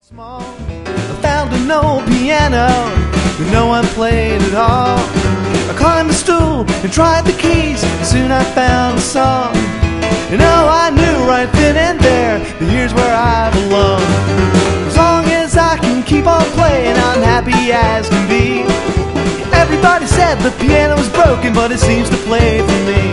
Small, I found an old piano that no one played at all. I climbed the stool and tried the keys, and soon I found a song. And oh, I knew right then and there that here's where I belong. As long as I can keep on playing, I'm happy as can be. Everybody said the piano was broken, but it seems to play for me.